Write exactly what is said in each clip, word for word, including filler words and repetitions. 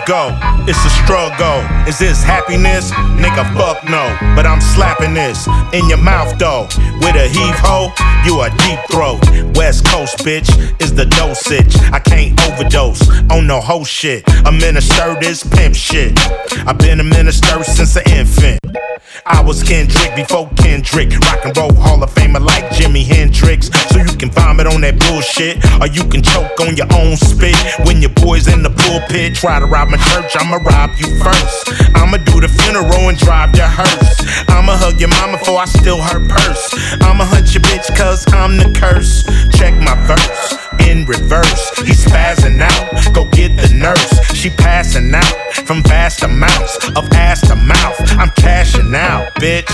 go. It's a struggle. Is this happiness? Nigga, fuck no. But I'm slapping this in your mouth though. With a heave ho, you a deep throat. West Coast bitch is the dosage. I can't overdose on no whole shit. A minister this pimp shit. I've been a minister since an infant. I was Kendrick before Kendrick. Rock and roll Hall of Famer like Jimi Hendrix. So you can vomit on that bullshit, or you can choke on your own spit. When your boys in the pulpit try to rob my church, I'ma rob you first. I'ma do the funeral and drive your hearse. I'ma hug your mama before I steal her purse. I'ma hunt your bitch cause I'm the curse. Check my verse in reverse. He's spazzing out, go get the nurse. She passing out from vast amounts of ass to mouth. I'm cashing out, bitch.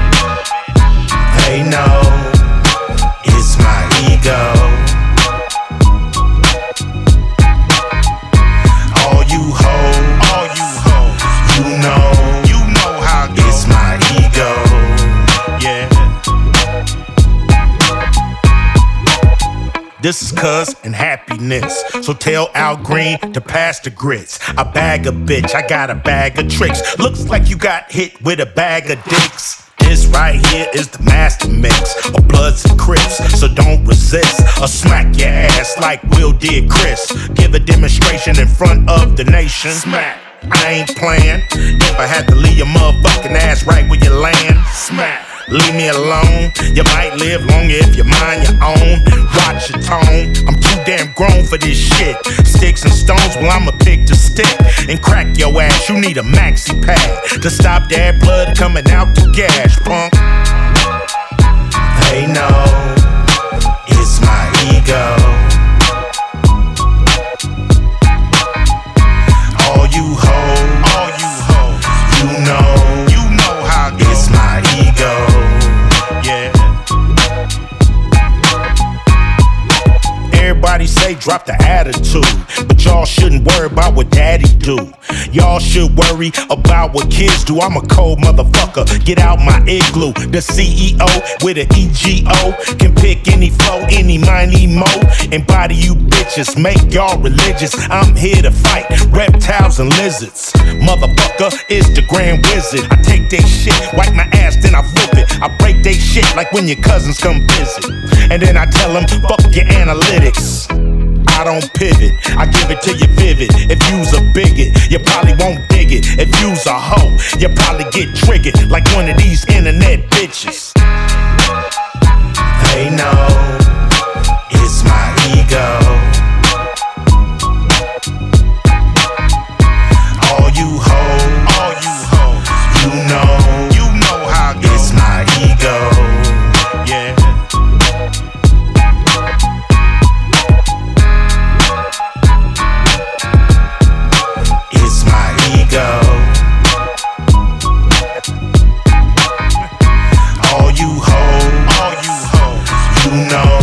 They know it's my ego. All you hoes, all you hoes, you know, you know how it goes. It's my ego, yeah. This is cuz and happiness. So tell Al Green to pass the grits. I bag a bitch, I got a bag of tricks. Looks like you got hit with a bag of dicks. This right here is the master mix of Bloods and Crips, so don't resist or smack your ass like Will did Chris. Give a demonstration in front of the nation. Smack. I ain't playing. If I had to leave your motherfucking ass right where you land, smack. Leave me alone. You might live longer if you mind your own. Watch your tone. I'm too damn grown for this shit. Sticks and stones, well I'ma pick the stick and crack your ass. You need a maxi pad to stop that blood coming out the gas, punk. They know it's my ego. All you hoes, all you hoes, you know, you know how it goes. It's my ego. Everybody say drop the attitude, but y'all shouldn't worry about what daddy do. Y'all should worry about what kids do. I'm a cold motherfucker, get out my igloo. The C E O with an E G O can pick any flow, any miney mo, and body you bitches, make y'all religious. I'm here to fight reptiles and lizards. Motherfucker is the grand wizard. I take they shit, wipe my ass, then I flip it. I break they shit like when your cousins come visit, and then I tell them fuck your analytics. I don't pivot, I give it to you vivid. If you's a bigot, you probably won't dig it. If you's a hoe, you probably get triggered like one of these internet bitches. They know it's my ego. All you hoes, all you hoes, you know, you know how it goes. It's my ego, yeah. All you hoes, all you hoes, you know.